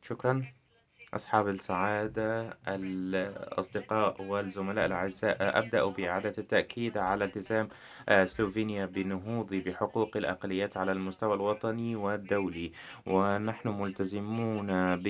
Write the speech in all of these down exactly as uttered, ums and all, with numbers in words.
شكرا. أصحاب السعادة، الأصدقاء والزملاء الأعزاء، أبدأ بإعادة التأكيد على التزام آه، سلوفينيا بالنهوض بحقوق الأقليات على المستوى الوطني والدولي. ونحن ملتزمون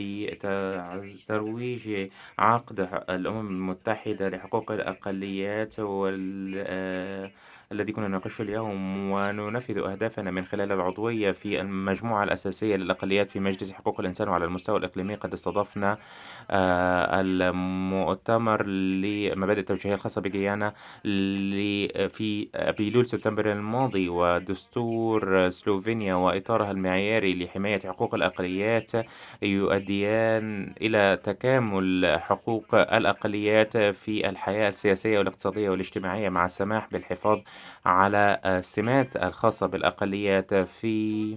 بترويج عقد الأمم المتحدة لحقوق الأقليات وال آه، الذي كنا نناقشه اليوم، وننفذ أهدافنا من خلال العضوية في المجموعة الأساسية للأقليات في مجلس حقوق الإنسان. وعلى المستوى الإقليمي قد استضفنا آه، المؤتمر لمبادئ التوجيهية الخاصة بغيانا ل- في بيلول سبتمبر الماضي. ودستور سلوفينيا وإطارها المعياري لحماية حقوق الأقليات يؤديان إلى تكامل حقوق الأقليات في الحياة السياسية والاقتصادية والاجتماعية، مع السماح بالحفاظ على السمات الخاصة بالأقليات في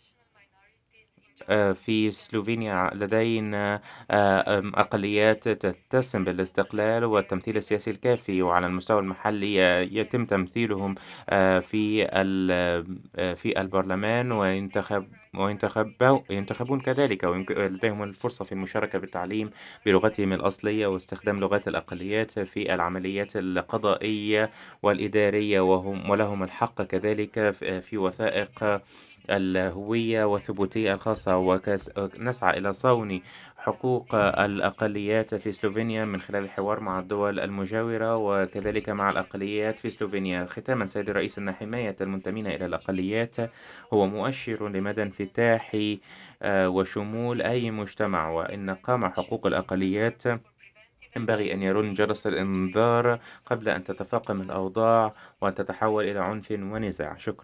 آه، في سلوفينيا. لدينا آه، أم، أقليات تتسم بالاستقلال والتمثيل السياسي الكافي، وعلى المستوى المحلي آه، يتم تمثيلهم آه، في ال- آه، في البرلمان، وينتخب وينتخب ينتخبون كذلك، ولديهم الفرصة في المشاركة بالتعليم بلغتهم الأصلية واستخدام لغات الأقليات في العمليات القضائية والإدارية، وهم ولهم الحق كذلك في في وثائق الهوية والثبوتية الخاصة. ونسعى إلى صون حقوق الأقليات في سلوفينيا من خلال الحوار مع الدول المجاورة، وكذلك مع الأقليات في سلوفينيا. ختاما سيد الرئيس، أن حماية المنتمين إلى الأقليات هو مؤشر لمدى انفتاح آه، وشمول أي مجتمع، وإن قام حقوق الأقليات ينبغي أن يرن جرس الإنذار قبل أن تتفاقم الأوضاع وأن تتحول إلى عنف ونزاع. شكرا.